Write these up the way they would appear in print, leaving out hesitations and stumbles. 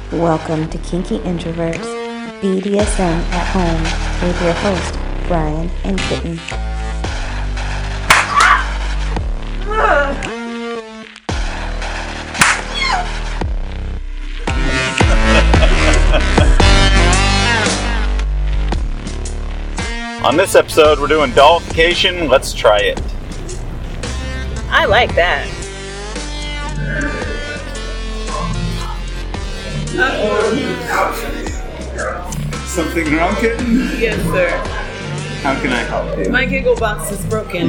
Welcome to Kinky Introverts, BDSM at Home, with your host, Brian and Kitten. On this episode, we're doing dollification. Let's try it. I like that. Something wrong, Kitten? Yes, sir. How can I help you? My giggle box is broken.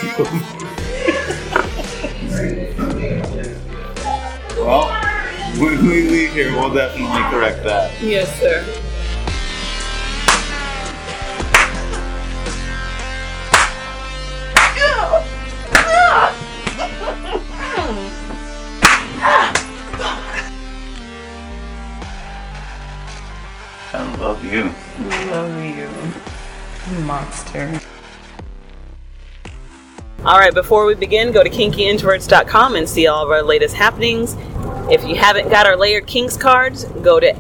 Well, when we leave here, we'll definitely correct that. Yes, sir. I love you. Love you, monster. Alright, before we begin, go to kinkyintroverts.com and see all of our latest happenings. If you haven't got our Layered Kinks cards, go to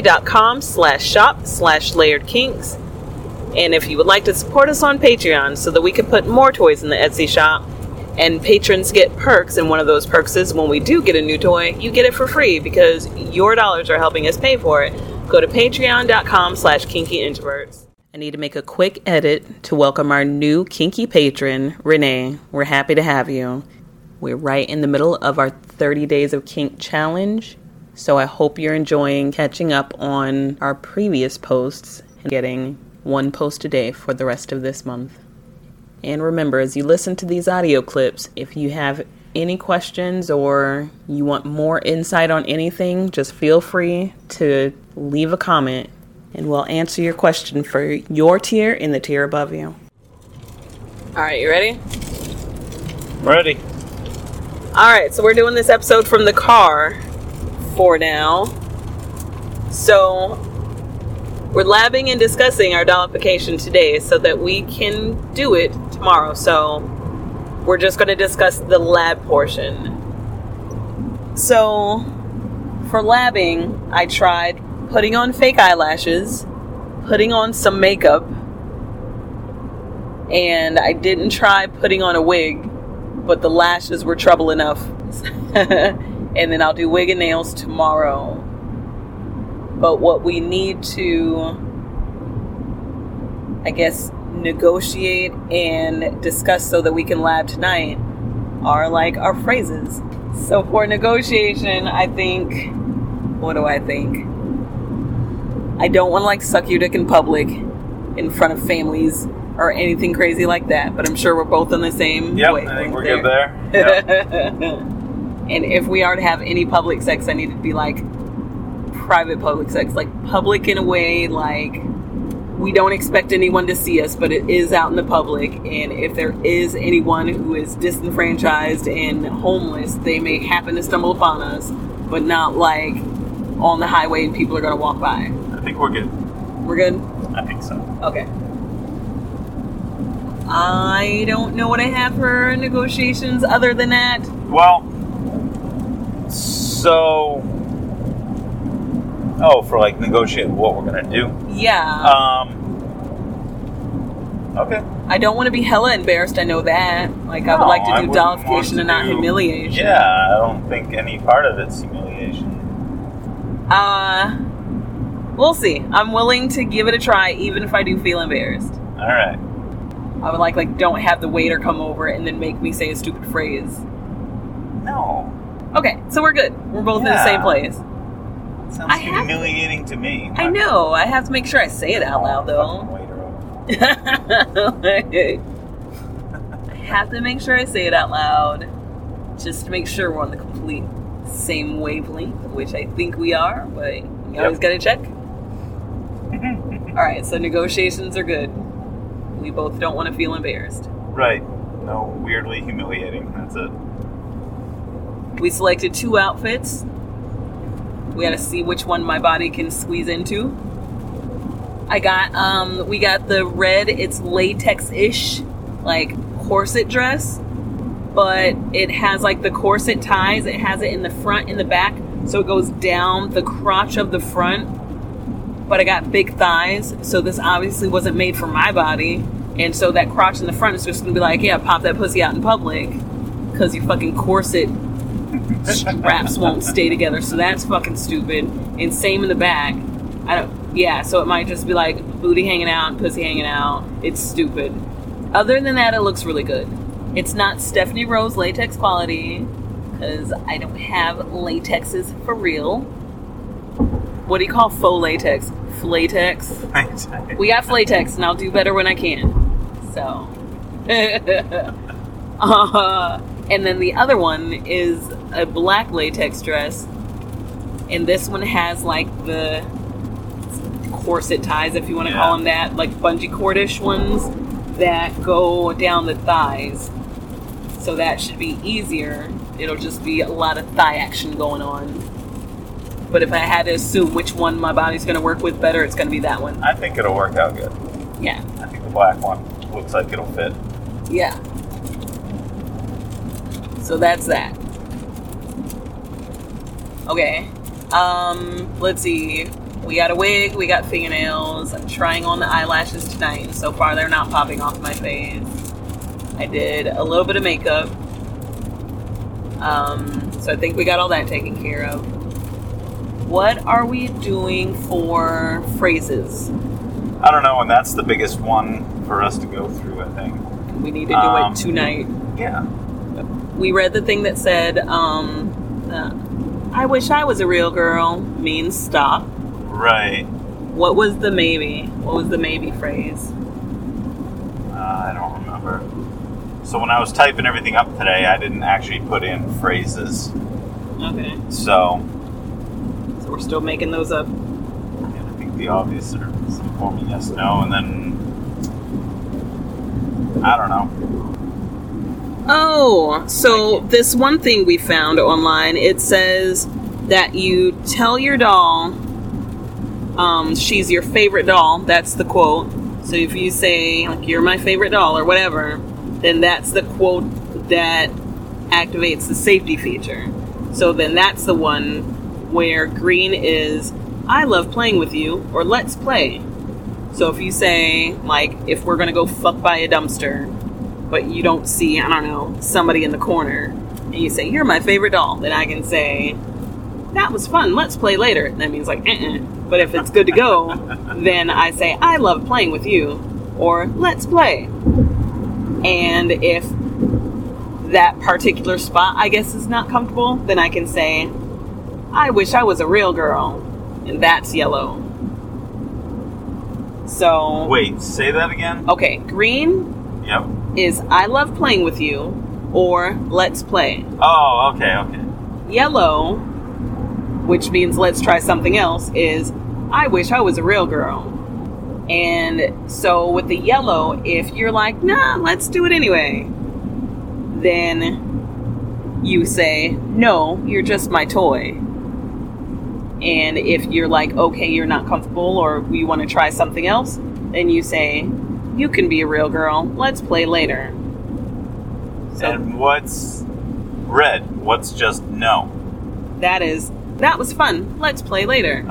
etsy.com/shop/layeredkinks. And if you would like to support us on Patreon so that we can put more toys in the Etsy shop, and patrons get perks, and one of those perks is when we do get a new toy, you get it for free because your dollars are helping us pay for it. Go to patreon.com/kinkyintroverts. I need to make a quick edit to welcome our new kinky patron, Renee. We're happy to have you. We're right in the middle of our 30 Days of Kink challenge, so I hope you're enjoying catching up on our previous posts and getting one post a day for the rest of this month. And remember, as you listen to these audio clips, if you have any questions or you want more insight on anything, just feel free to leave a comment and we'll answer your question for your tier in the tier above you. All right, you ready? Ready. All right, so we're doing this episode from the car for now. So we're labbing and discussing our dollification today so that we can do it tomorrow. So we're just going to discuss the lab portion. So for labbing, I tried putting on fake eyelashes, putting on some makeup, and I didn't try putting on a wig, but the lashes were trouble enough. And then I'll do wig and nails tomorrow. But what we need to, I guess, negotiate and discuss so that we can lab tonight are like our phrases. So for negotiation, I think, what do I think? I don't want to like suck your dick in public in front of families or anything crazy like that, but I'm sure we're both on the same way. I think we're good there. Yep. And if we are to have any public sex, I need it to be like private public sex, like public in a way like we don't expect anyone to see us, but it is out in the public, and if there is anyone who is disenfranchised and homeless, they may happen to stumble upon us, but not like on the highway and people are going to walk by. I think we're good. We're good? I think so. Okay. I don't know what I have for negotiations other than that. Well, so... Oh, for like negotiating what we're gonna do? Yeah. Okay. I don't want to be hella embarrassed, I know that. Like, I would like to do dollification and not humiliation. Yeah, I don't think any part of it's humiliation. We'll see. I'm willing to give it a try, even if I do feel embarrassed. Alright. I would like, don't have the waiter come over and then make me say a stupid phrase. No. Okay, so we're good. We're both in the same place. Sounds humiliating to me. I know. I have to make sure I say it out loud, though. I have to make sure I say it out loud, just to make sure we're on the complete same wavelength, which I think we are, but you always gotta check. Alright, so negotiations are good. We both don't want to feel embarrassed. Right. No weirdly humiliating. That's it. We selected 2 outfits. We gotta see which one my body can squeeze into. We got the red, it's latex-ish, like, corset dress, but it has, like, the corset ties. It has it in the front and the back, So it goes down the crotch of the front, but I got big thighs, so this obviously wasn't made for my body. And so that crotch in the front is just going to be like, yeah, pop that pussy out in public because your fucking corset straps won't stay together. So that's fucking stupid. And same in the back. So it might just be like booty hanging out, pussy hanging out. It's stupid. Other than that, it looks really good. It's not Stephanie Rose latex quality because I don't have latexes for real. What do you call faux latex? Flatex? We got flatex, and I'll do better when I can. So. And then the other one is a black latex dress. And this one has like the corset ties, if you want to call them that. Like bungee cordish ones that go down the thighs. So that should be easier. It'll just be a lot of thigh action going on. But if I had to assume which one my body's going to work with better, it's going to be that one. I think it'll work out good. Yeah. I think the black one looks like it'll fit. Yeah. So that's that. Okay. Let's see. We got a wig, we got fingernails. I'm trying on the eyelashes tonight, and so far they're not popping off my face. I did a little bit of makeup. So I think we got all that taken care of. What are we doing for phrases? I don't know, and that's the biggest one for us to go through, I think. We need to do it tonight. Yeah. We read the thing that said, I wish I was a real girl means stop. Right. What was the maybe? What was the maybe phrase? I don't remember. So when I was typing everything up today, I didn't actually put in phrases. Okay. So we're still making those up. I think the obvious are some form of yes, no, and then I don't know. Oh, so this one thing we found online, it says that you tell your doll she's your favorite doll. That's the quote. So if you say, like, you're my favorite doll or whatever, then that's the quote that activates the safety feature. So then that's the one where green is, I love playing with you, or let's play. So if you say, like, if we're going to go fuck by a dumpster, but you don't see, I don't know, somebody in the corner, and you say, you're my favorite doll, then I can say, that was fun, let's play later. That means like, But if it's good to go, then I say, I love playing with you, or let's play. And if that particular spot, I guess, is not comfortable, then I can say, I wish I was a real girl, and that's yellow. So... Wait, say that again? Okay, green is I love playing with you, or let's play. Oh, okay. Yellow, which means let's try something else, is I wish I was a real girl. And so with the yellow, if you're like, nah, let's do it anyway, then you say, no, you're just my toy. And if you're like, okay, you're not comfortable, or you want to try something else, then you say, you can be a real girl, let's play later. So, and what's red? What's just no? That was fun, let's play later.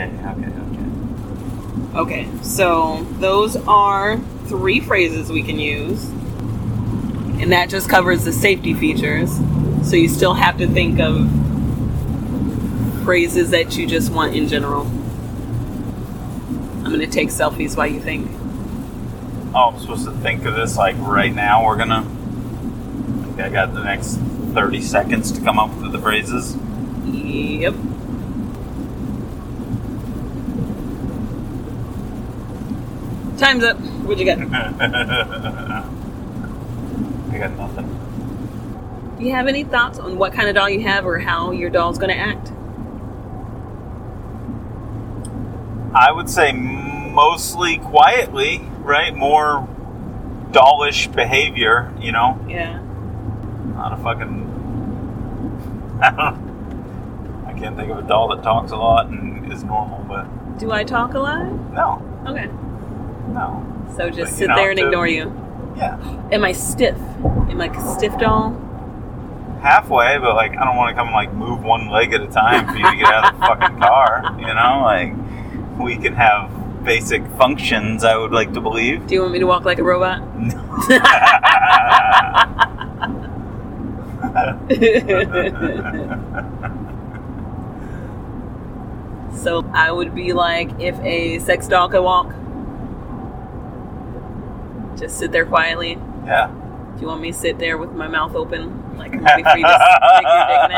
Okay, so those are 3 phrases we can use. And that just covers the safety features. So you still have to think of phrases that you just want in general. I'm going to take selfies while you think. Oh, I'm supposed to think of this like right now. I got the next 30 seconds to come up with the phrases. Yep. Time's up. What'd you get? I got nothing. Do you have any thoughts on what kind of doll you have or how your doll's going to act? I would say mostly quietly, right? More dollish behavior, you know? Yeah. Not a fucking... I can't think of a doll that talks a lot and is normal, but... Do I talk a lot? No. Okay. No. So just sit there and ignore you. Yeah. Am I stiff? Am I a stiff doll? halfway, but like I don't want to come and like move one leg at a time for you to get out of the fucking car. You know, like we can have basic functions. I would like to believe. Do you want me to walk like a robot? So I would be like if a sex doll could walk. Just sit there quietly. Yeah. Do you want me to sit there with my mouth open? Like, I'm ready for you to take your dick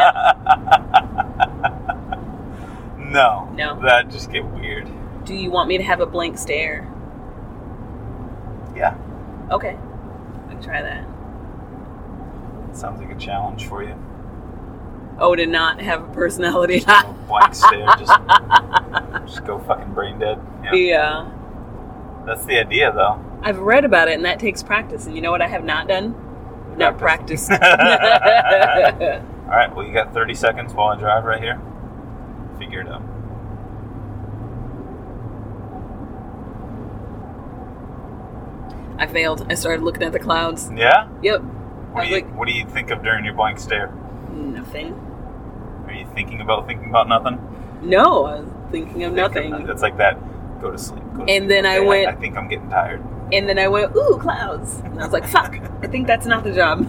nap? No. No? That'd just get weird. Do you want me to have a blank stare? Yeah. Okay. I can try that. Sounds like a challenge for you. Oh, to not have a personality. No blank stare. Just go fucking brain dead. Yeah. That's the idea, though. I've read about it, and that takes practice. And you know what I have not done? Not practiced. All right, well, you got 30 seconds while I drive right here. Figure it out. I failed. I started looking at the clouds. Yeah? Yep. What do you think of during your blank stare? Nothing. Are you thinking about nothing? No, I was thinking of nothing. It's like that. Go to sleep. And then I went... I think I'm getting tired. And then I went, ooh, clouds. And I was like, fuck, I think that's not the job.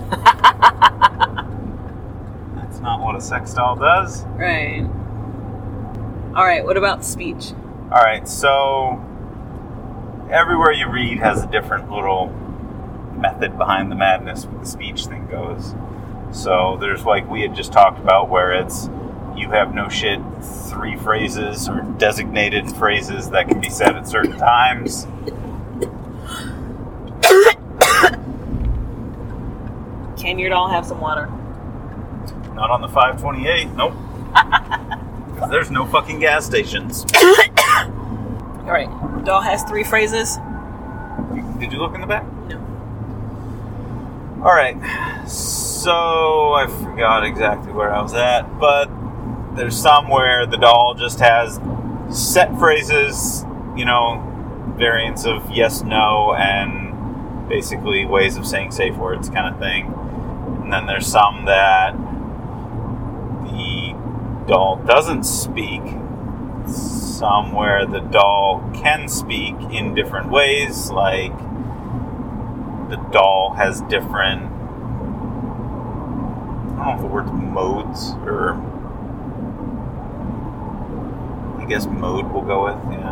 That's not what a sex doll does. Right. All right, what about speech? All right, so everywhere you read has a different little method behind the madness with the speech thing goes. So there's like we had just talked about where it's you have no shit 3 phrases or designated phrases that can be said at certain times. Can your doll have some water? Not on the 528, nope. Because there's no fucking gas stations. All right, doll has 3 phrases. Did you look in the back? No. All right, so I forgot exactly where I was at, but there's some where the doll just has set phrases, you know, variants of yes, no, and basically ways of saying safe words kind of thing. And then there's some that the doll doesn't speak. Some where the doll can speak in different ways, like the doll has different, I don't know if the word's modes, or I guess mode we'll go with, yeah.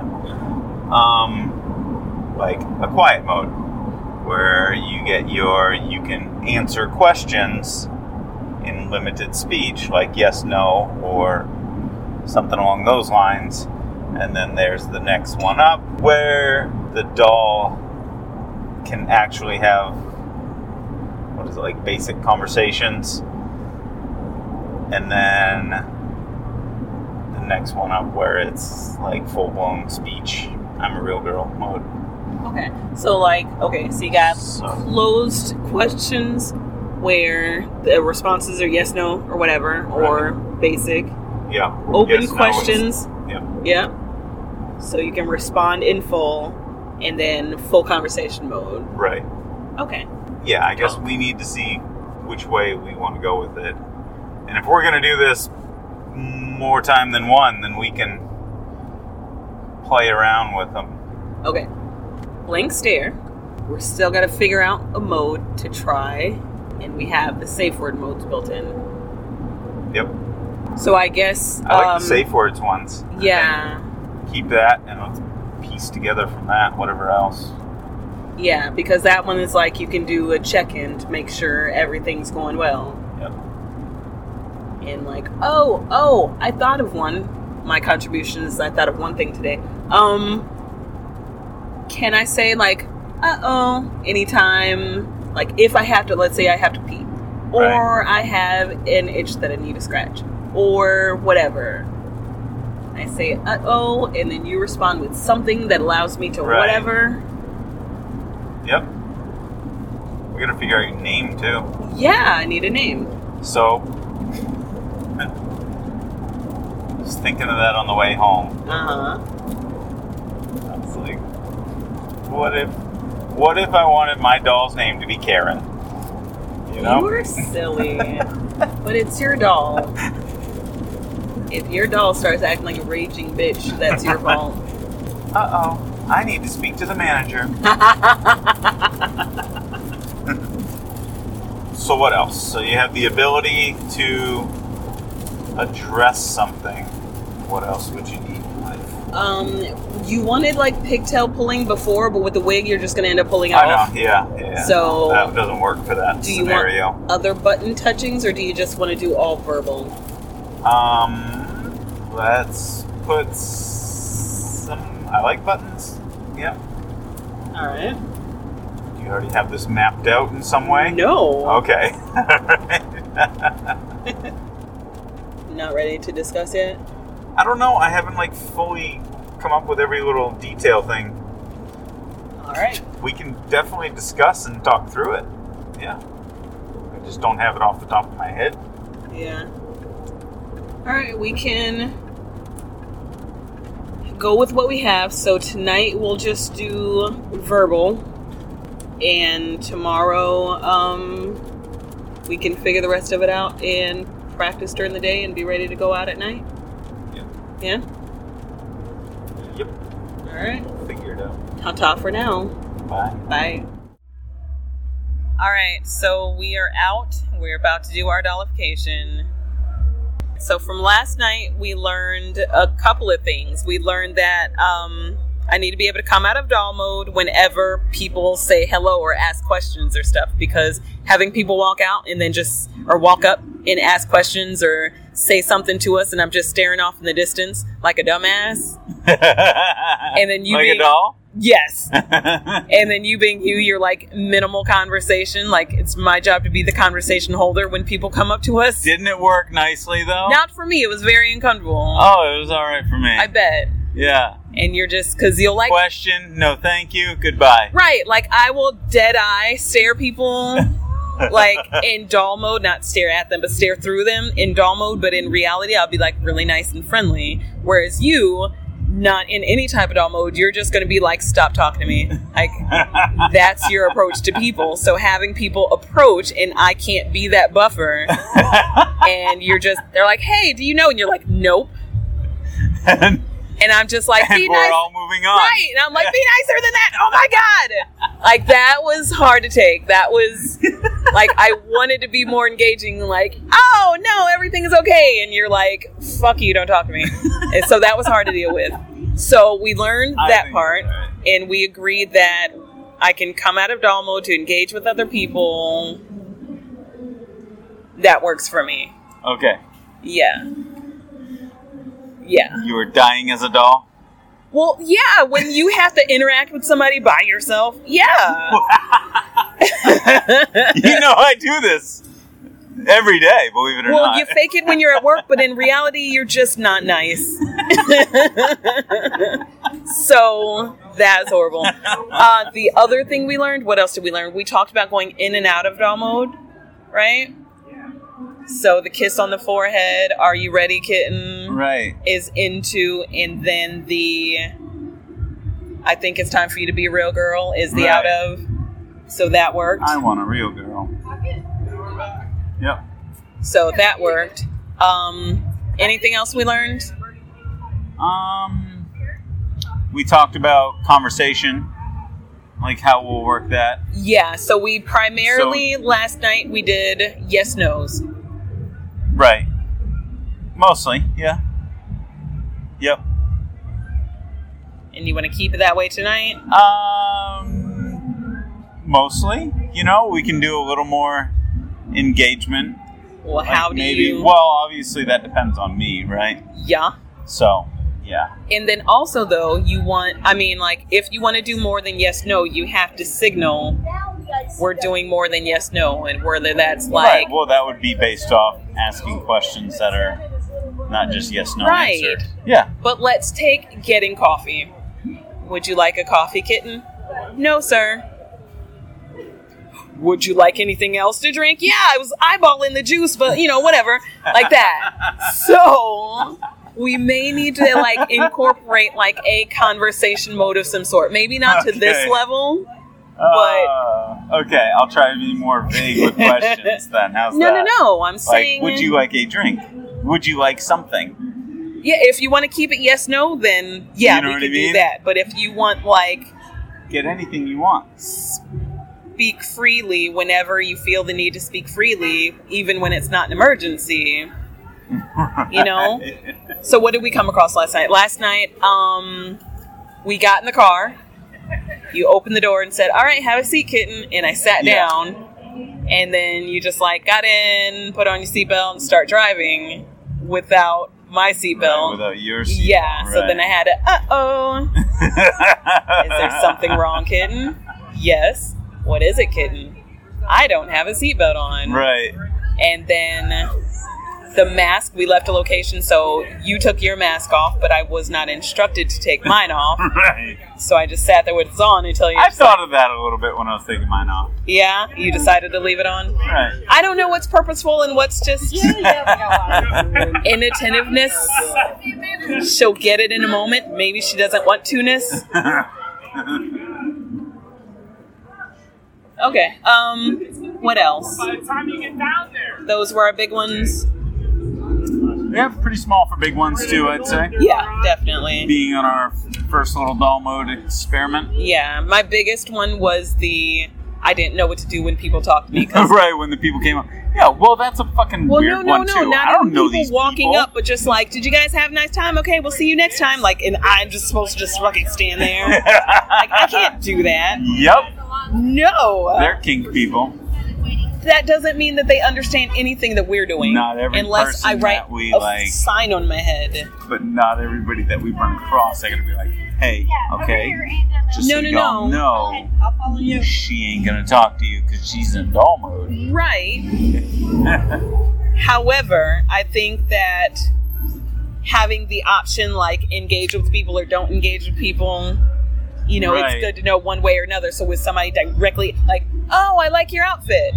Like a quiet mode, where you can answer questions in limited speech, like yes, no, or something along those lines. And then there's the next one up, where the doll can actually have, what is it, like basic conversations. And then the next one up where it's like full-blown speech, I'm a real girl mode. Okay, so you got closed questions where the responses are yes, no, or whatever, or basic. Yeah. Open yes, questions. No, yeah. So you can respond in full, and then full conversation mode. Right. Okay. Yeah, I guess we need to see which way we want to go with it. And if we're going to do this more time than one, then we can play around with them. Okay. Blank stare. We're still got to figure out a mode to try, and we have the safe word modes built in. Yep. So I guess... I like the safe words ones. Yeah. Keep that, and let's piece together from that whatever else. Yeah, because that one is like you can do a check-in to make sure everything's going well. Yep. And like, oh, I thought of one. My contribution is I thought of one thing today. Can I say like, anytime, like if I have to, let's say I have to pee, or right. I have an itch that I need to scratch, or whatever. I say, and then you respond with something that allows me to whatever. Yep. We gotta figure out your name too. Yeah, I need a name. So, just thinking of that on the way home. Uh-huh. I was like, what if I wanted my doll's name to be Karen? You know? You are silly. But it's your doll. If your doll starts acting like a raging bitch, that's your fault. Uh-oh. I need to speak to the manager. So what else? So you have the ability to address something. What else would you need in life? You wanted like pigtail pulling before, but with the wig, you're just going to end up pulling it off. I know, yeah. So that doesn't work for that do you scenario. want other button touchings, or do you just want to do all verbal? Let's put some... I like buttons. Yeah. All right. Do you already have this mapped out in some way? No. Okay. Not ready to discuss yet? I don't know. I haven't like fully come up with every little detail thing. All right. We can definitely discuss and talk through it. Yeah. I just don't have it off the top of my head. Yeah. All right, we can go with what we have. So tonight we'll just do verbal, and tomorrow we can figure the rest of it out and practice during the day and be ready to go out at night. Yeah? Yep. All right. Figure it out. Ta-ta for now. Bye. Bye. All right, so we are out. We're about to do our dollification. So from last night, we learned a couple of things. We learned that I need to be able to come out of doll mode whenever people say hello or ask questions or stuff, because having people walk out and then or walk up and ask questions or say something to us and I'm just staring off in the distance like a dumbass. And then you like a doll? Yes. And then you being you're like minimal conversation. Like it's my job to be the conversation holder when people come up to us. Didn't it work nicely though? Not for me. It was very uncomfortable. Oh, it was all right for me. I bet. Yeah. And you're just, because you'll like... Question, no thank you, goodbye. Right. Like I will dead eye stare people like in doll mode, not stare at them, but stare through them in doll mode. But in reality, I'll be like really nice and friendly. Whereas you... not in any type of doll mode, you're just going to be like, stop talking to me. Like, that's your approach to people. So having people approach and I can't be that buffer and they're like, hey, do you know? And you're like, nope. And I'm just like, and be we're nice. all moving on. Right. And I'm like, be nicer than that. Oh my God. Like that was hard to take. That was like, I wanted to be more engaging, like, oh no, everything is okay. And you're like, fuck you, don't talk to me. And so that was hard to deal with. So we learned that part, right. And we agreed that I can come out of doll mode to engage with other people. That works for me. Okay. Yeah. Yeah. You were dying as a doll? Well, yeah, when you have to interact with somebody by yourself, yeah. You know I do this every day, believe it or not. Well, you fake it when you're at work, but in reality, you're just not nice. So, that's horrible. The other thing we learned, what else did we learn? We talked about going in and out of doll mode, right? So the kiss on the forehead, are you ready, kitten? Right. Is into, and then I think it's time for you to be a real girl, is the out of. So that worked. I want a real girl. Yep. So that worked. Anything else we learned? We talked about conversation, like how we'll work that. Yeah, so we primarily, last night, we did yes-nos. Right. Mostly, yeah. Yep. And you want to keep it that way tonight? Mostly. You know, we can do a little more engagement. Well, how do you... Well, obviously that depends on me, right? Yeah. So, yeah. And then also, though, if you want to do more than yes-no, you have to signal we're doing more than yes-no, and whether that's like... Right, well, that would be based off asking questions that are not just yes-no answered. Yeah. But let's take getting coffee. Would you like a coffee, kitten? No, sir. Would you like anything else to drink? Yeah, I was eyeballing the juice, but, whatever. Like that. So... we may need to, incorporate, a conversation mode of some sort. Maybe not to this level, But okay, I'll try to be more vague with questions then. How's no, that? no. I'm saying, would you like a drink? Would you like something? Yeah, if you want to keep it yes, no, then yeah, You know we what can I mean? do that. But if you want, like, Get anything you want. speak freely whenever you feel the need to speak freely, even when it's not an emergency, you know? So what did we come across last night? Last night, we got in the car. You opened the door and said, all right, have a seat, kitten. And I sat down. And then you just, like, got in, put on your seatbelt, and start driving without my seatbelt. Right, without your seatbelt. Yeah, right. so then I had to, is there something wrong, kitten? Yes. What is it, kitten? I don't have a seatbelt on. Right. And then the mask, we left a location, so you took your mask off, but I was not instructed to take mine off. Right. So I just sat there with it on until you I thought of that a little bit when I was taking mine off. Yeah, you decided to leave it on? Right. I don't know what's purposeful and what's just inattentiveness. She'll get it in a moment. Maybe she doesn't want to-ness. Okay, what else? By the time you get down there. Those were our big ones. Yeah, pretty small for big ones too, I'd say. Yeah, definitely. Being on our first little doll mode experiment. Yeah, my biggest one was I didn't know what to do when people talked to me. 'Cause Right, when the people came up. Yeah, well, that's a fucking weird one too. Not I don't even know people these walking people. up, but just like, did you guys have a nice time? Okay, we'll see you next time. Like, and I'm just supposed to just fucking stand there. Like, I can't do that. Yep, No. they're kink people. That doesn't mean that they understand anything that we're doing. Not every unless I person write that we a like. sign on my head. But not everybody that we run across, they're gonna be like, "Hey, okay, just so y'all know, I'll follow you. she ain't gonna talk to you because she's in doll mode." Right. However, I think that having the option, like, engage with people or don't engage with people, you know, Right. it's good to know one way or another. So with somebody directly, like, oh, I like your outfit.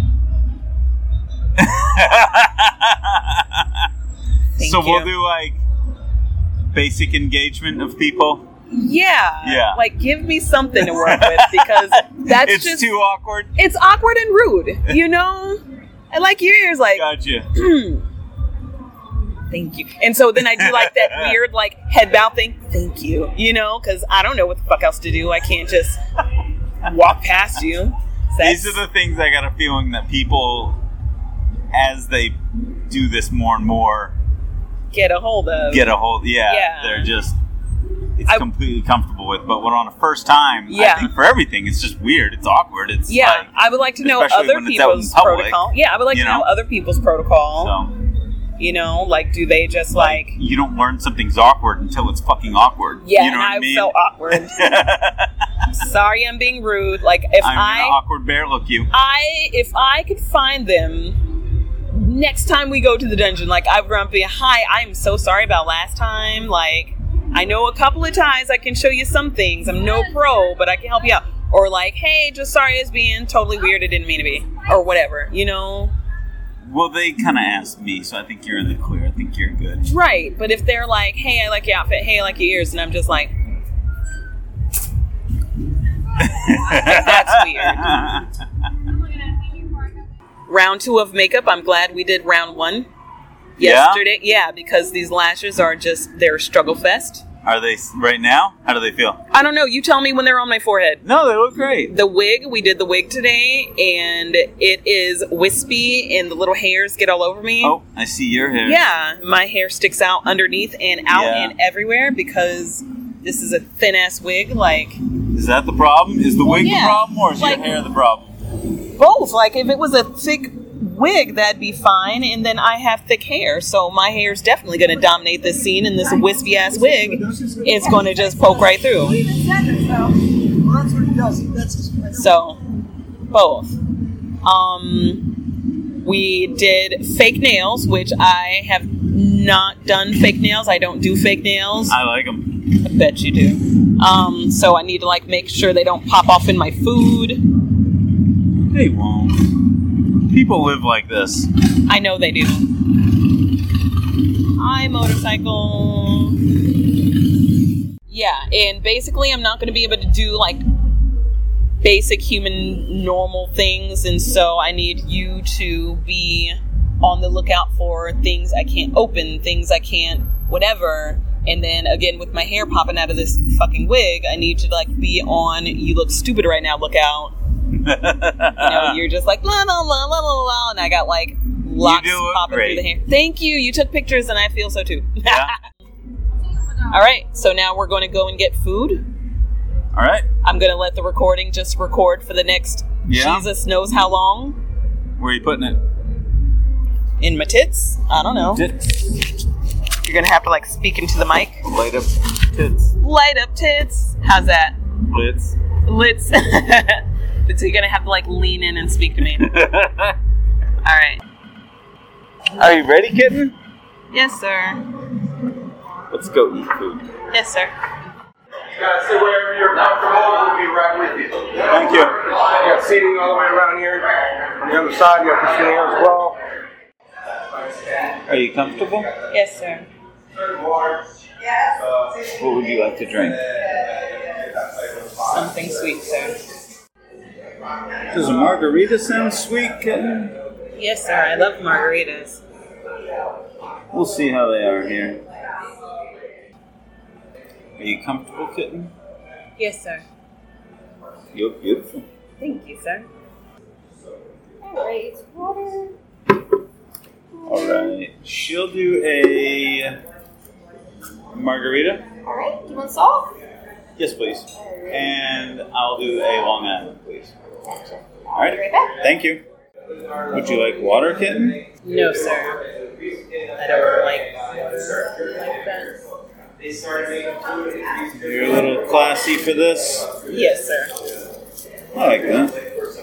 Thank So you. we'll do like basic engagement of people. Yeah. Yeah. Like, give me something to work with, because that's It's just too awkward. it's awkward and rude, you know? I like your ears, like, Gotcha. thank you. And so then I do like that weird, like, head bow thing. Thank you. You know, because I don't know what the fuck else to do. I can't just walk past you. These are the things I got a feeling that people, as they do this more and more, get a hold of. Yeah. They're just, it's completely comfortable with. But when on a first time, Yeah. I think for everything, it's just weird. It's awkward. It's Yeah, like, I would like to know especially other when it's out in people's public, protocol. Yeah, I would like you to know know? other people's protocol. so, You know, like, do they just like you don't learn something's awkward until it's fucking awkward. yeah, you know and what I I mean? felt awkward. Sorry, I'm being rude. Like, if I'm gonna awkward bear look you. if I could find them next time we go to the dungeon, like, I've grumpy, hi, I'm so sorry about last time. Like, I know a couple of times I can show you some things. I'm no pro, but I can help you out. Or like, hey, just sorry it's being totally weird. I didn't mean to be. Or whatever, you know? Well, they kind of asked me, so I think you're in the clear. I think you're good. Right, but if they're like, hey, I like your outfit, hey, I like your ears, and I'm just like, that's weird. Round 2 of makeup, I'm glad we did round 1 yesterday. Yeah, because these lashes are just, they're a struggle fest. Are they right now? How do they feel? I don't know, you tell me when they're on my forehead. No, they look great. The wig, we did the wig today, and it is wispy, and the little hairs get all over me. Oh, I see your hair. Yeah, my hair sticks out underneath and out Yeah. and everywhere because this is a thin ass wig. Like, Is that the problem? Is the wig yeah. the problem, or is Like- your hair the problem? both. Like, if it was a thick wig, that'd be fine. And then I have thick hair, so my hair's definitely going to dominate this scene. And this wispy ass wig is going to just poke right through. So, both. We did fake nails, which I have not done fake nails. I don't do fake nails. I like them. I bet you do. So I need to, like, make sure they don't pop off in my food. They won't. People live like this. I know they do. Hi, motorcycle. Yeah, and basically I'm not going to be able to do, like, basic human normal things, and so I need you to be on the lookout for things I can't open, things I can't whatever. And then again, with my hair popping out of this fucking wig, I need to like be on you look stupid right now, look out. You're just like la la la la la la, and I got like locks popping through the hair. Thank you. You took pictures, and I feel so too. Yeah. All right, so now we're going to go and get food. All right. I'm going to let the recording just record for the next Jesus knows how long. Where are you putting it? In my tits? I don't know. Tits. You're going to have to like speak into the mic. Light up tits. Light up tits. How's that? Blitz. Blitz. So you're going to have to like lean in and speak to me. All right. Are you ready, kitten? Yes, sir. Let's go eat food. Yes, sir. You gotta sit wherever you're comfortable, we'll be right with you. Thank you. You got seating all the way around here. On the other side, you have the seating as well. Are you comfortable? Yes, sir. What would you like to drink? Something sweet, sir. Does a margarita sound sweet, kitten? Yes, sir. I love margaritas. We'll see how they are here. Are you comfortable, kitten? Yes, sir. You look beautiful. Thank you, sir. Alright, water. Alright. She'll do a margarita. Alright, you want salt? Yes, please. And I'll do a Long Island, please. I'll be right back. Thank you. Would you like water, kitten? No, sir. I don't like water like that. You're a little classy for this. Yes, sir. I like that.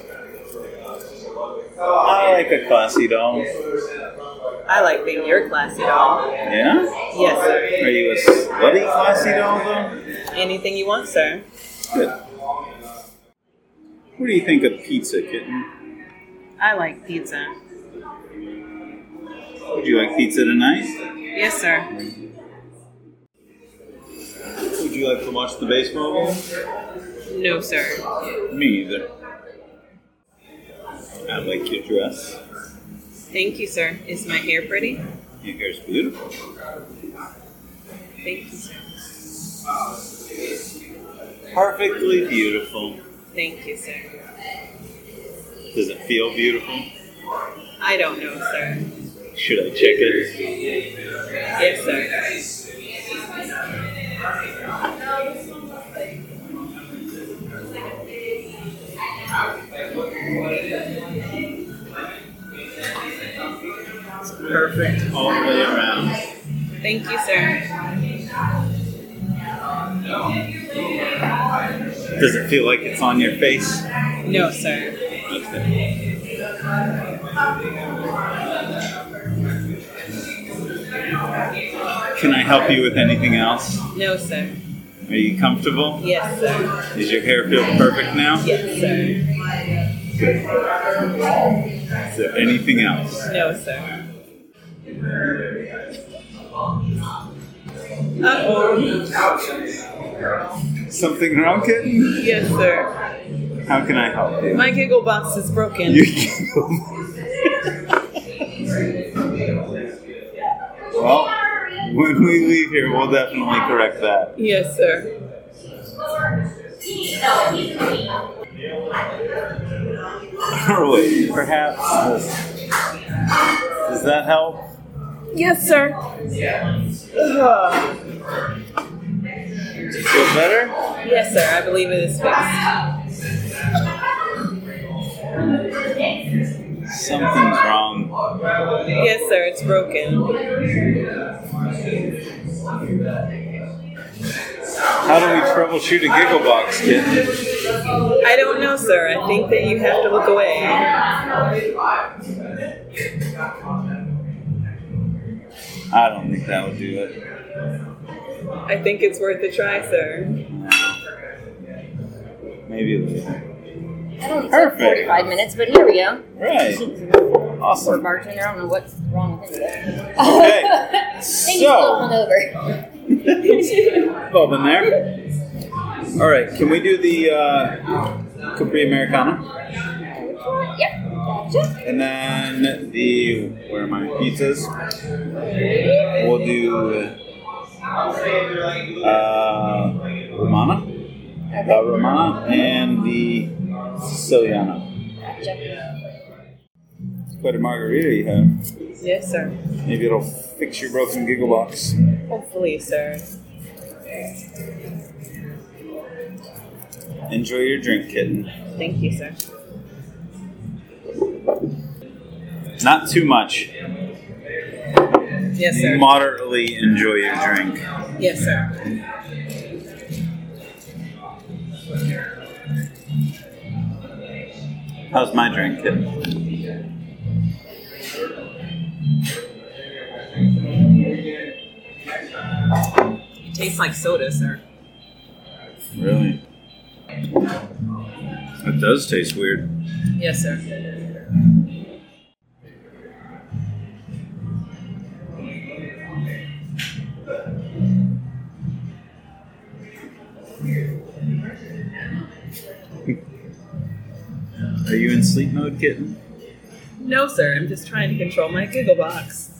I like a classy doll. I like being your classy doll. Yeah? Yes, sir. Are you a slutty classy doll, though? Anything you want, sir. Good. What do you think of pizza, kitten? I like pizza. Would you like pizza tonight? Yes, sir. Would you like to watch the baseball game? No, sir. Me either. I like your dress. Thank you, sir. Is my hair pretty? Your hair's beautiful. Thank you, sir. Perfectly beautiful. Thank you, sir. Does it feel beautiful? I don't know, sir. Should I check it? Yes, sir. It's perfect all the way around. Thank you, sir. Does it feel like it's on your face? No, sir. Okay. Can I help you with anything else? No, sir. Are you comfortable? Yes, sir. Does your hair feel perfect now? Yes, sir. Good. Is there anything else? No, sir. Uh-oh. Something wrong, kitten? Yes, sir. How can I help you? My giggle box is broken. Well, when we leave here, we'll definitely correct that. Yes, sir. Or wait, perhaps. Does that help? Yes, sir. Does it feel better? Yes, sir. I believe it is fixed. Something's wrong. Yes, sir. It's broken. How do we troubleshoot a giggle box, kid? I don't know, sir. I think that you have to look away. I don't think that would do it. I think it's worth a try, sir. Maybe later. That only took 45 minutes, but here we go. Right. Poor Awesome. bartender, I don't know what's wrong with him. Okay. I think he's a little hungover. Bob in there. All right. Can we do the Capri Americano. Yep. Gotcha. And then where are my pizzas? We'll do Romana. Romana and the Siciliano. Gotcha. Quite a margarita you have. Yes, sir. Maybe it'll fix your broken giggle box. Hopefully, sir. Enjoy your drink, kitten. Thank you, sir. Not too much. Yes, sir. Moderately enjoy your drink. Yes, sir. How's my drink, kitten? It tastes like soda, sir. Really? It does taste weird. Yes, sir. Are you in sleep mode, kitten? No, sir. I'm just trying to control my giggle box.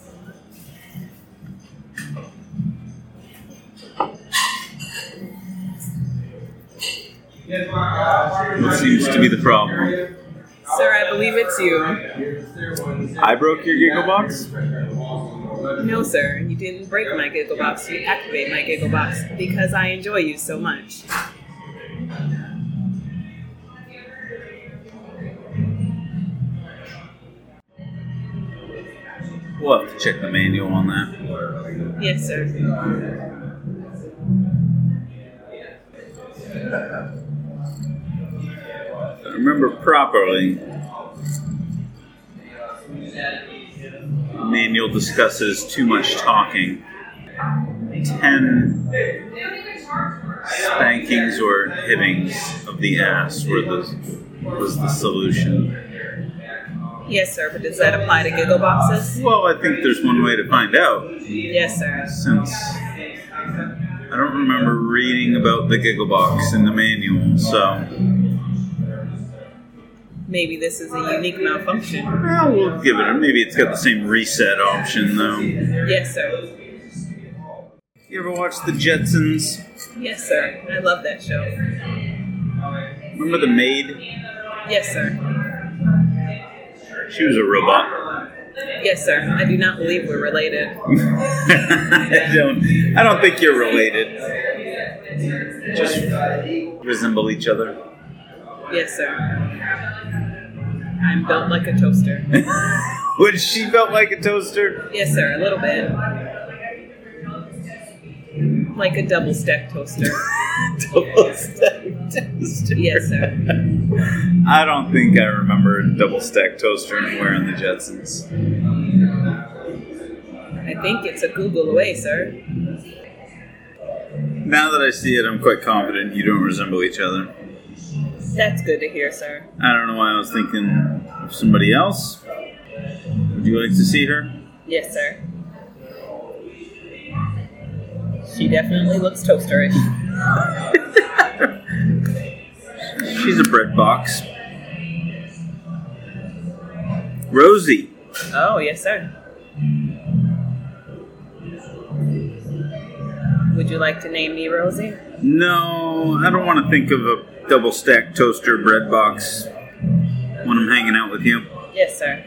What seems to be the problem? Sir, I believe it's you. I broke your giggle box? No, sir. You didn't break my giggle box. You activate my giggle box because I enjoy you so much. We'll have to check the manual on that. Yes, sir. If I remember properly, the manual discusses too much talking. 10 spankings or hittings of the ass was the solution. Yes, sir. But does that apply to giggle boxes? Well, I think there's one way to find out. Yes, sir. Since I don't remember reading about the giggle box in the manual, so Maybe this is a unique malfunction. well, we'll give it maybe it's got the same reset option though. Yes, sir. You ever watch The Jetsons? Yes, sir. I love that show. Remember the maid? Yes, sir. She was a robot. Yes, sir. I do not believe we're related. I don't think you're related. Just resemble each other. Yes, sir. I'm built like a toaster. Was she built like a toaster? Yes, sir. A little bit. Like a double stack toaster. Double stack toaster. Yes, sir. I don't think I remember a double stack toaster anywhere in the Jetsons. I think it's a Google away, sir. Now that I see it, I'm quite confident you don't resemble each other. That's good to hear, sir. I don't know why I was thinking of somebody else. Would you like to see her? Yes, sir. She definitely looks toasterish. She's a bread box. Rosie. Oh, yes, sir. Would you like to name me Rosie? No, I don't want to think of a double stack toaster bread box when I'm hanging out with you. Yes, sir.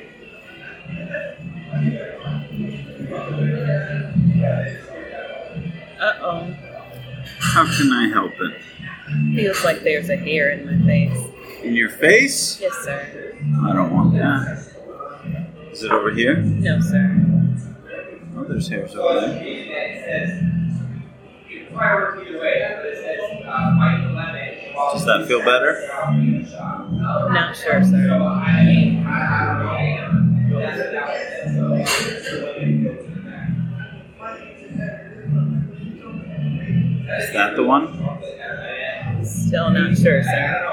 Uh-oh. How can I help it? Feels like there's a hair in my face. In your face? Yes, sir. I don't want that. Is it over here? No, sir. Oh, there's hairs over there. Does that feel better? Not sure, sir. Is that the one? Still not sure, sir.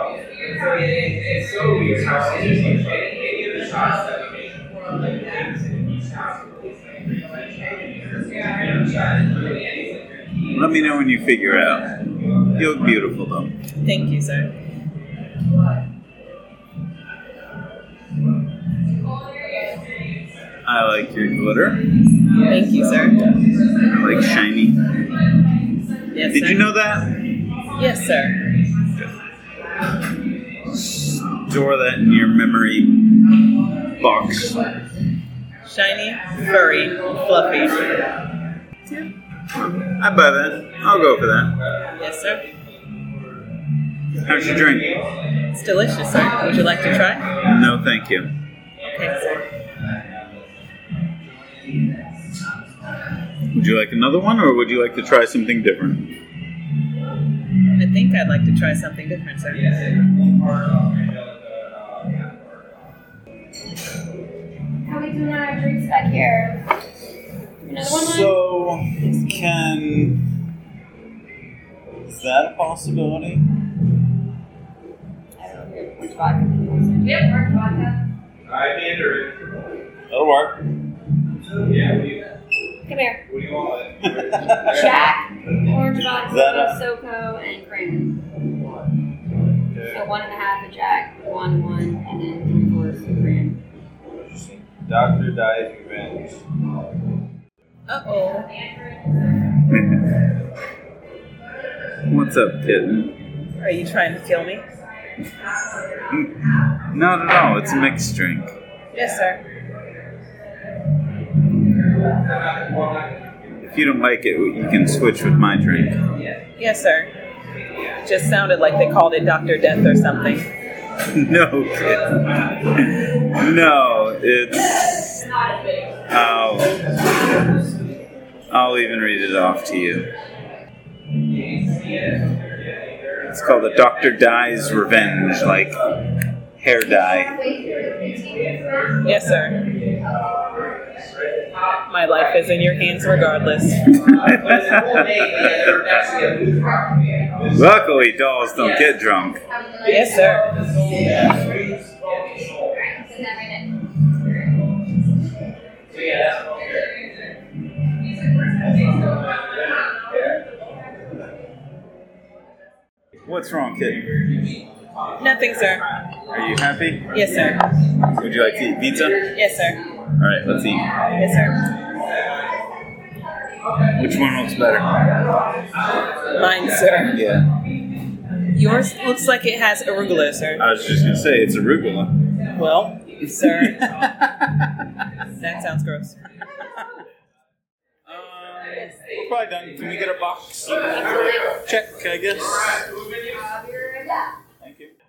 Let me know when you figure it out. You look beautiful, though. Thank you, sir. I like your glitter. Thank you, sir. I like shiny. Yes, Did sir. you know that? Yes, sir. Store that in your memory box. Shiny, furry, fluffy. I buy that. I'll go for that. Yes, sir. How's your drink? It's delicious, sir. Would you like to try? No, thank you. Okay, sir. Would you like another one, or would you like to try something different? I think I'd like to try something different, sir. How are we doing our drinks back here? Another one? So, is that a possibility? I don't know. Which vodka? Yep, orange vodka. That'll work. Come here. Jack, orange vodka, that SoCo, and cream. So 1.5 of Jack, 1, and then 3/4 of cream. Dr. Dies Revenge. Uh-oh. What's up, kitten? Are you trying to kill me? Not at all. It's a mixed drink. Yes, sir. If you don't like it, you can switch with my drink. Yes, sir. Just sounded like they called it Dr. Death or something. No, kitten. No, it's... I'll even read it off to you. It's called the Dr. Dye's Revenge, like hair dye. Yes, sir. My life is in your hands regardless. Luckily, dolls don't get drunk. Yes, sir. What's wrong, kitten? Nothing, sir. Are you happy? Yes, sir. Would you like to eat pizza? Yes, sir. All right, let's eat. Yes, sir. Which one looks better? Mine, sir. Yeah. Yours looks like it has arugula, sir. I was just gonna say it's arugula. Well, sir. That sounds gross. We're probably done. Can we get a box? Check, I guess. Thank you.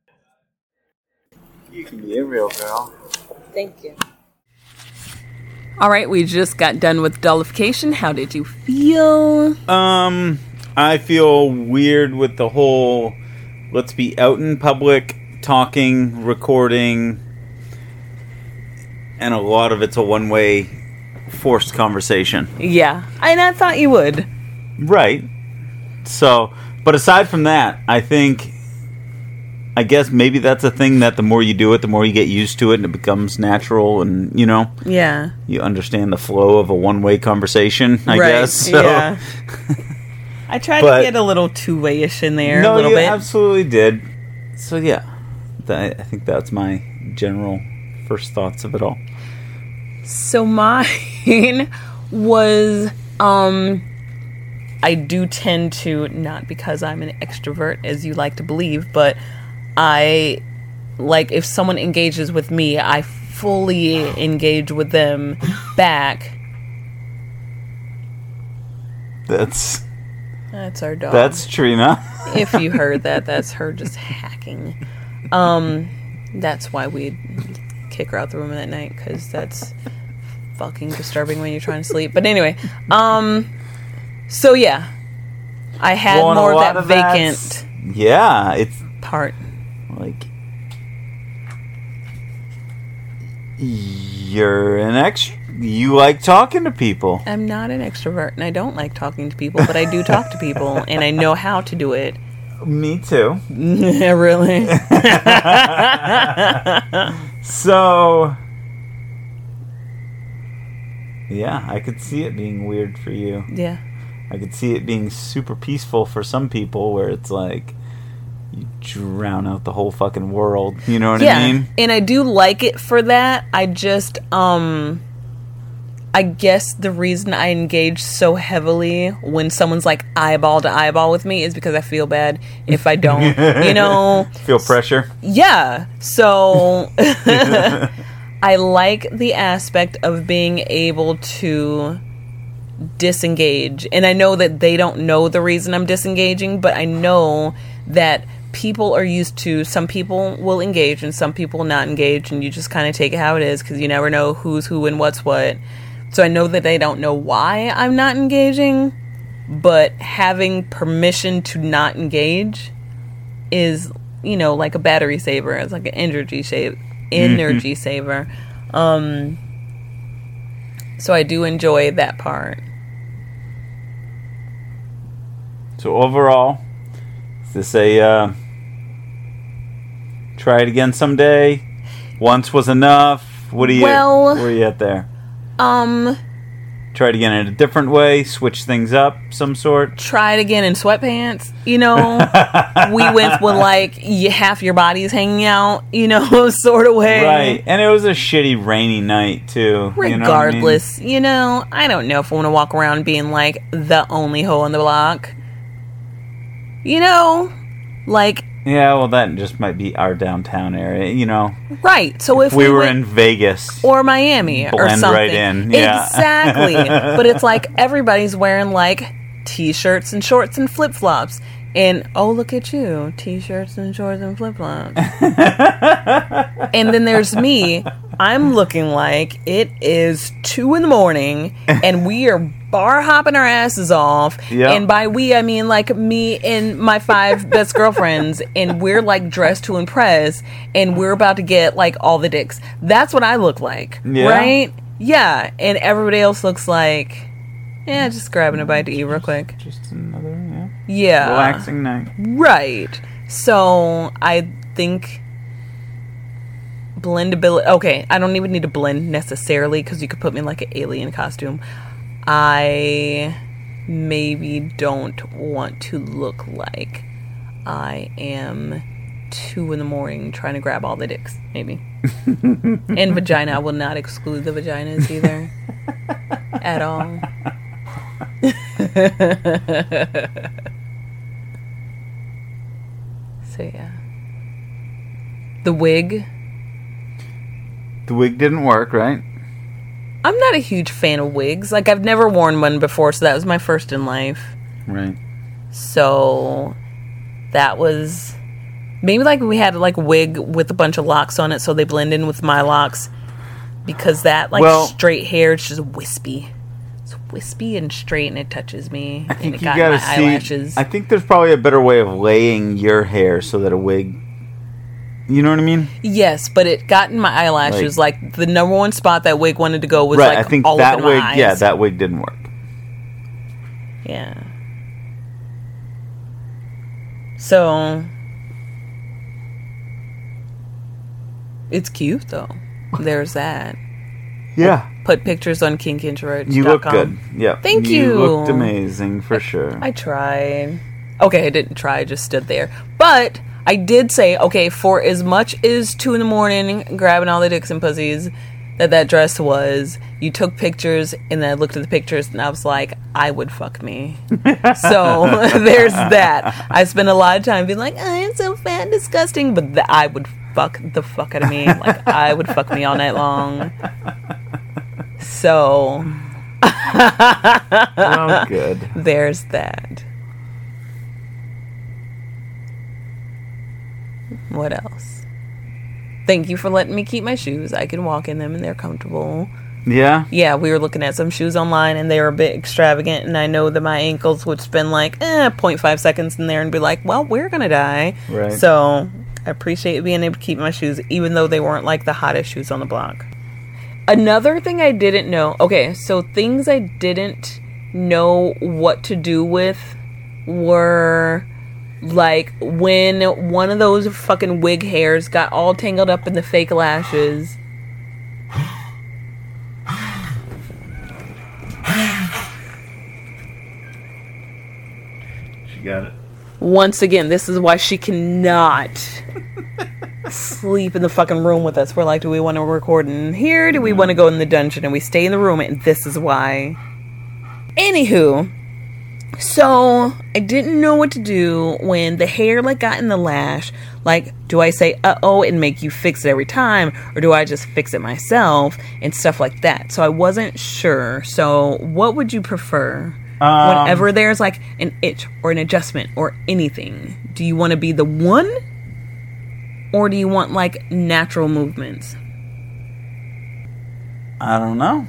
You can be a real girl. Thank you. All right, we just got done with Dullification. How did you feel? I feel weird with the whole let's be out in public, talking, recording, and a lot of it's a one-way forced conversation. Yeah, and I thought you would. Right. So, but aside from that, I guess maybe that's a thing that the more you do it, the more you get used to it and it becomes natural and, Yeah. you understand the flow of a one-way conversation, I guess. So. Yeah. I tried to get a little two-way-ish in there a little bit. No, you absolutely did. So, yeah. I think that's my general first thoughts of it all. So mine was, I do tend to, not because I'm an extrovert, as you like to believe, but I, like, if someone engages with me, I fully engage with them back. That's our dog. That's Trina. If you heard that, that's her just hacking. That's why we'd kick her out the room that night, because that's fucking disturbing when you're trying to sleep. But anyway, so yeah, I had more of that vacant it's part. Like, you're you like talking to people. I'm not an extrovert, and I don't like talking to people, but I do talk to people, and I know how to do it. Me too. Really? So, yeah, I could see it being weird for you. Yeah. I could see it being super peaceful for some people, where it's like you drown out the whole fucking world. You know what I mean? And I do like it for that. I just, I guess the reason I engage so heavily when someone's like eyeball to eyeball with me is because I feel bad if I don't, you know. Feel pressure? Yeah. So I like the aspect of being able to disengage. And I know that they don't know the reason I'm disengaging, but I know that people are used to, some people will engage and some people will not engage, and you just kind of take it how it is because you never know who's who and what's what. So I know that they don't know why I'm not engaging, but having permission to not engage is, you know, like a battery saver. It's like an energy saver. So I do enjoy that part. So overall, is this a try it again someday? Once was enough? What do you? Where are you at there? Try it again in a different way. Switch things up, some sort. Try it again in sweatpants. You know, we went with like half your body is hanging out. You know, sort of way. Right, and it was a shitty rainy night too. Regardless, you know, I don't know if I want to walk around being like the only hoe on the block. You know, like. Yeah, well, that just might be our downtown area, you know. Right. So if we were in Vegas or Miami or something, right in. Yeah. Exactly. But it's like everybody's wearing like t-shirts and shorts and flip-flops. And oh, look at you, t-shirts and shorts and flip-flops. And then there's me. I'm looking like it is 2 a.m. and we are bar hopping our asses off. Yep. And by we, I mean like me and my 5 best girlfriends, and we're like dressed to impress, and we're about to get like all the dicks. That's what I look like, right? Yeah, and everybody else looks like, yeah, just grabbing a bite to eat real quick. Just another, relaxing night. Right. So I think blendability. Okay, I don't even need to blend necessarily because you could put me in like an alien costume. I maybe don't want to look like I am 2 a.m. trying to grab all the dicks, maybe. And vagina, I will not exclude the vaginas either. At all. So yeah. The wig. The wig didn't work, right? I'm not a huge fan of wigs. Like, I've never worn one before, so that was my first in life. Right. So, that was... Maybe, like, we had, like, a wig with a bunch of locks on it, so they blend in with my locks. Because that, like, straight hair, it's just wispy. It's wispy and straight, and it touches me. I think and it you got gotta my eyelashes. I think there's probably a better way of laying your hair so that a wig... You know what I mean? Yes, but it got in my eyelashes. Like the number one spot that wig wanted to go was right, like I think all that up in wig, my eyes. yeah, that wig didn't work. Yeah. So it's cute though. There's that. Yeah. Put pictures on kinkintroverts.com. You look good. Yeah. Thank you. You looked amazing for sure. I tried. Okay, I didn't try. I just stood there. But I did say, okay, for as much as 2 a.m. grabbing all the dicks and pussies that dress was, you took pictures, and then I looked at the pictures, and I was like, I would fuck me. So there's that. I spent a lot of time being like, I am so fat and disgusting, but I would fuck the fuck out of me. Like, I would fuck me all night long. So. Oh, good. There's that. What else? Thank you for letting me keep my shoes. I can walk in them and they're comfortable. Yeah? Yeah, we were looking at some shoes online and they were a bit extravagant, and I know that my ankles would spend like 0.5 seconds in there and be like, well, we're gonna die. Right. So I appreciate being able to keep my shoes even though they weren't like the hottest shoes on the block. Another thing I didn't know. Okay, so things I didn't know what to do with were... like when one of those fucking wig hairs got all tangled up in the fake lashes. She got it. Once again, this is why she cannot sleep in the fucking room with us. We're like, do we want to record in here? Do we want to go in the dungeon? And we stay in the room, and this is why. Anywho, so I didn't know what to do when the hair like got in the lash. Like, do I say uh-oh and make you fix it every time, or do I just fix it myself and stuff like that? So I wasn't sure. So what would you prefer? Whenever there's like an itch or an adjustment or anything, do you want to be the one, or do you want like natural movements? I don't know.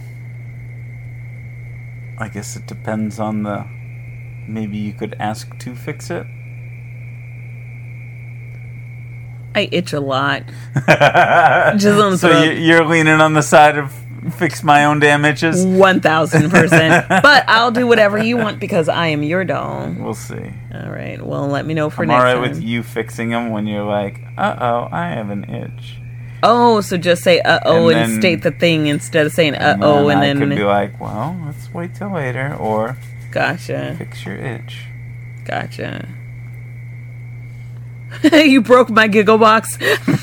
I guess it depends on the... Maybe you could ask to fix it. I itch a lot. Just on so you're leaning on the side of fix my own damn itches? 1,000%. But I'll do whatever you want because I am your doll. We'll see. All right. Well, let me know for I'm next time. all right with you fixing them when you're like, uh-oh, I have an itch. Oh, so just say uh-oh and state the thing instead of saying uh-oh and then... I could be like, well, let's wait till later, or... Gotcha. Fix your itch. Gotcha. You broke my giggle box.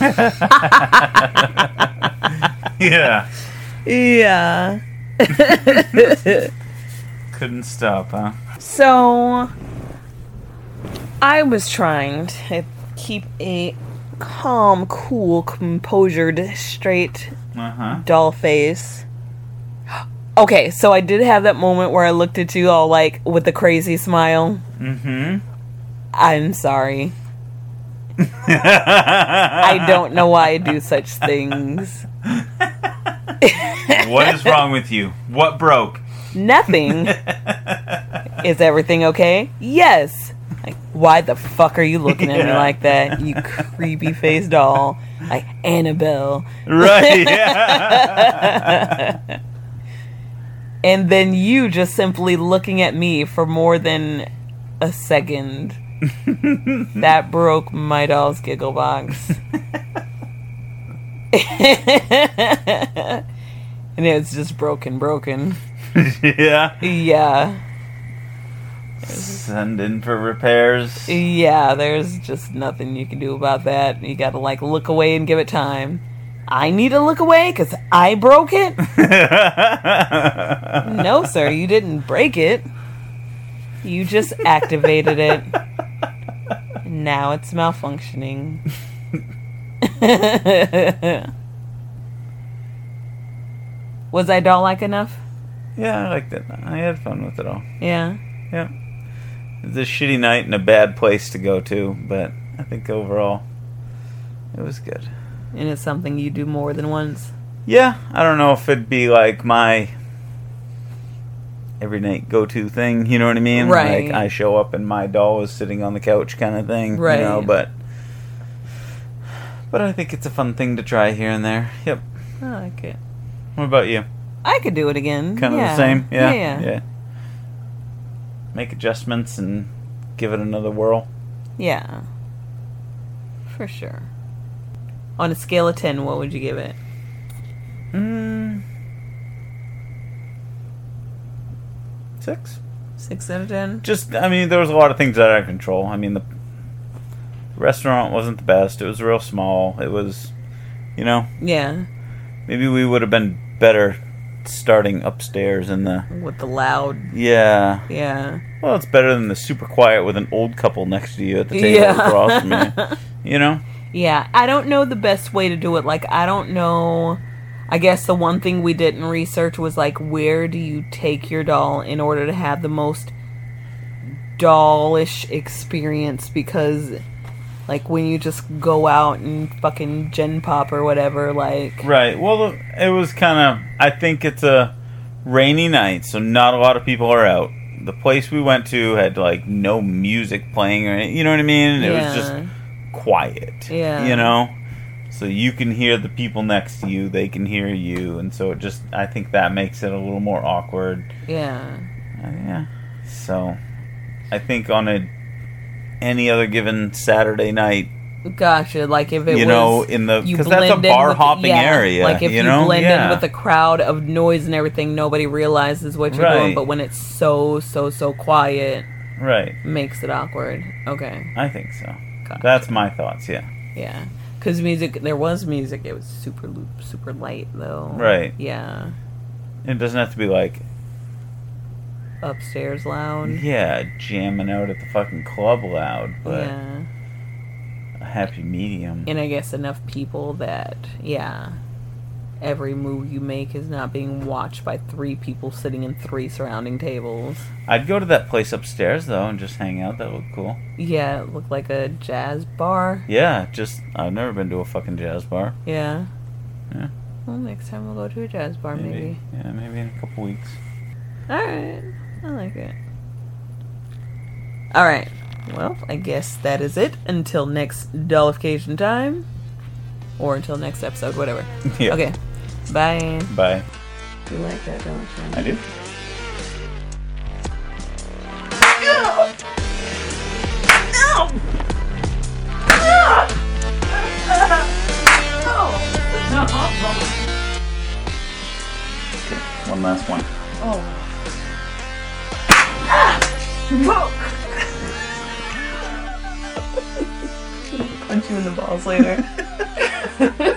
Yeah. Yeah. Couldn't stop, huh? So, I was trying to keep a calm, cool, composured, straight doll face. Okay, so I did have that moment where I looked at you all like with the crazy smile. Mm-hmm. I'm sorry. I don't know why I do such things. What is wrong with you? What broke? Nothing. Is everything okay? Yes. Like, why the fuck are you looking at me like that, you creepy face doll? Like Annabelle. Right, yeah. And then you just simply looking at me for more than a second. That broke my doll's giggle box. And it's just broken. Yeah? Yeah. Send in for repairs. Yeah, there's just nothing you can do about that. You gotta, like, look away and give it time. I need to look away because I broke it? No, sir, you didn't break it. You just activated it. Now it's malfunctioning. Was I doll-like enough? Yeah, I liked it. I had fun with it all. Yeah? Yeah. It was a shitty night and a bad place to go to, but I think overall it was good. And it's something you do more than once? Yeah, I don't know if it'd be like my every night go-to thing, you know what I mean? Right. Like I show up and my doll is sitting on the couch kind of thing, right. You know, but I think it's a fun thing to try here and there. Yep. I like it. What about you? I could do it again. Kind of the same? Yeah. Make adjustments and give it another whirl. Yeah. For sure. On a scale of 10, what would you give it? 6. 6 out of 10? Just, I mean, there was a lot of things out of control. I mean, the restaurant wasn't the best. It was real small. It was, you know. Yeah. Maybe we would have been better starting upstairs in the... With the loud... Yeah. Yeah. Well, it's better than the super quiet with an old couple next to you at the table across from you. You know? Yeah. I don't know the best way to do it. Like, I don't know... I guess the one thing we didn't research was, like, where do you take your doll in order to have the most dollish experience? Because, like, when you just go out and fucking Gen Pop or whatever, like... Right. Well, it was kind of... I think it's a rainy night, so not a lot of people are out. The place we went to had, like, no music playing or anything. You know what I mean? It was just quiet. Yeah. You know? So you can hear the people next to you, they can hear you, and so it just, I think that makes it a little more awkward. Yeah. Yeah. So, I think on any other given Saturday night, Gotcha. Like if it you was, know, in the, because that's a blend in bar with hopping area. Like if you know? blend in with a crowd of noise and everything, nobody realizes what you're doing. Right. But when it's so quiet, Right. makes it awkward. Okay. I think so. Gotcha. That's my thoughts. Yeah. Yeah. Because there was music. It was super light, though. Right. Yeah. It doesn't have to be like... upstairs loud. Yeah, jamming out at the fucking club loud, but... Yeah. A happy medium. And I guess enough people that, every move you make is not being watched by 3 people sitting in 3 surrounding tables. I'd go to that place upstairs, though, and just hang out. That looked cool. Yeah, it looked like a jazz bar. Yeah, I've never been to a fucking jazz bar. Yeah. Yeah. Well, next time we'll go to a jazz bar, maybe. Yeah, maybe in a couple weeks. Alright. I like it. Alright. Well, I guess that is it. Until next Dollification time. Or until next episode, whatever. Yeah. Okay. Bye. Bye. You like that, don't you? I do. Okay, one last one. Punch you in the balls later.